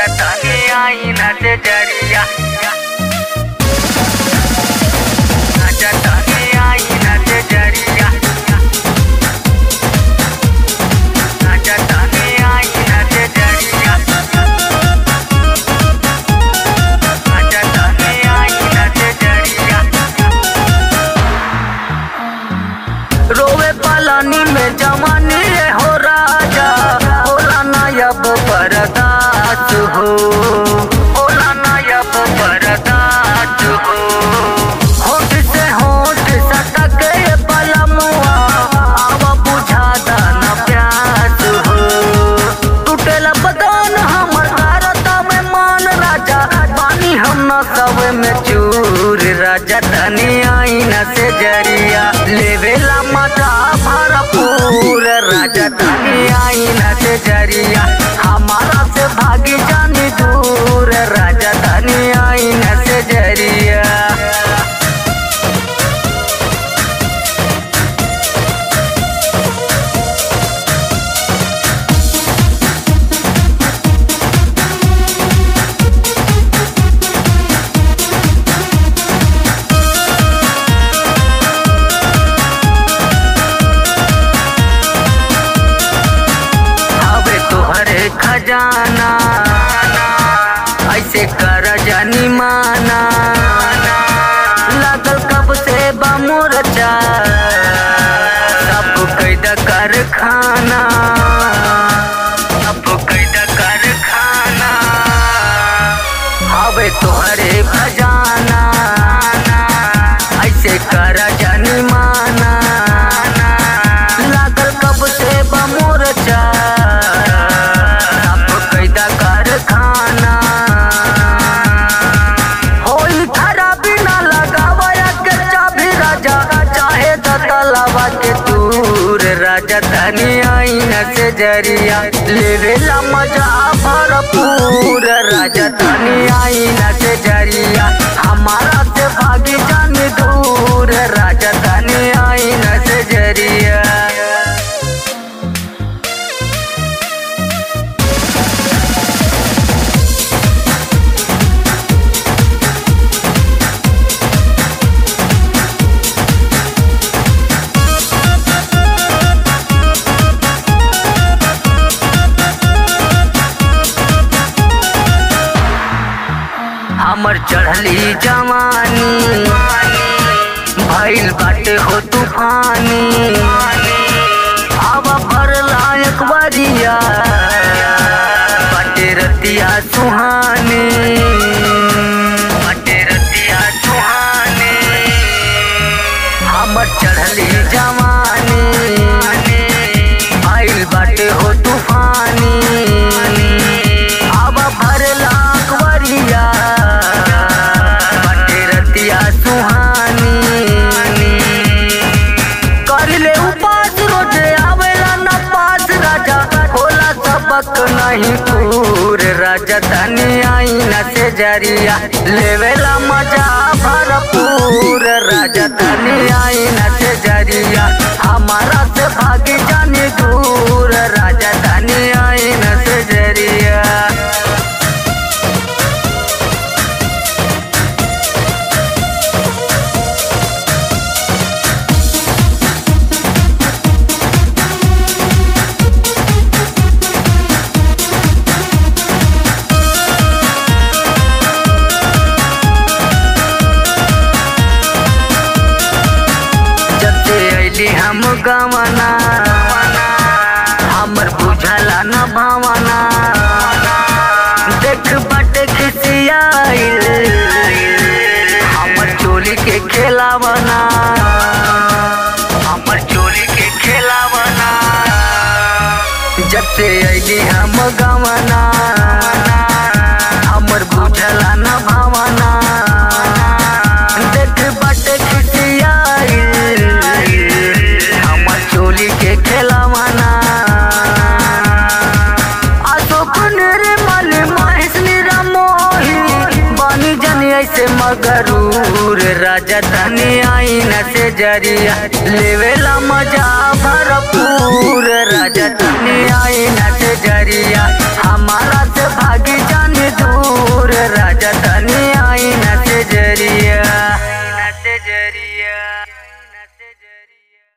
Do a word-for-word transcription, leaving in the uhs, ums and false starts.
राजधानी आईना से जरिया राजधानी आईना से जरिया राजधानी आईना से जरिया राजधानी आईना से जरिया रोवे पालानी में जवानी रे हो राजा होला नायब बरदास हो होला नायब बरदास हो होठ से होठ सटक ये पलमुआ आवा बुझा दाना प्यास हो टूटेला बदन हमर तारता में मान राजा पानी हम न सब में चूर राजधानी आईना से जरिया लेवेला मजा भरपूर राजधानी आईना से जरिया हमारा से भागी जानी दूर राजधानी आईना से जरिया खजाना ऐसे कर जानी माना लागल कब से बमुरचा सब कैद कर खाना सब कैद कर खाना हवे तोहरे खजाना ऐसे कर जानी माना लागल कब से बमुरचा राजधानी आईना से जरिया लेवेला मजा भरपूर राजधानी आईना से जरिया हमारा से भागी जानी दूर राजधानी आईना से जरिया हमर चढ़ली जवानी भइल बाटे हो तूफानी अब भर लायक बरिया बाटे रतिया सुहानी बाटे रतिया सुहानी हमर चढ़ली जवानी भइल बाटे हो तूफानी अब भर लायक बरिया नहीं पूर राजधानी आईना से जरिया लेवेला मजा भरपूर राजधानी आईना से जरिया हमारा से भागी जानी दूर राजधानी आईना से जरिया हम गवना हमर बुझला न भावना देख बट खिसियाइल हमर चोली के खेलावना हमर चोली के खेलावना जब से अइली हम गवना हमर बुझला न भावना देख बट खिसियाइल के खेलावाना अशोक निर्मल महेश निरमोही बनी जनी ऐसे मगरूर राजधानी आईना से जरिया लेवेला मजा भरपूर राजधानी आईना से जरिया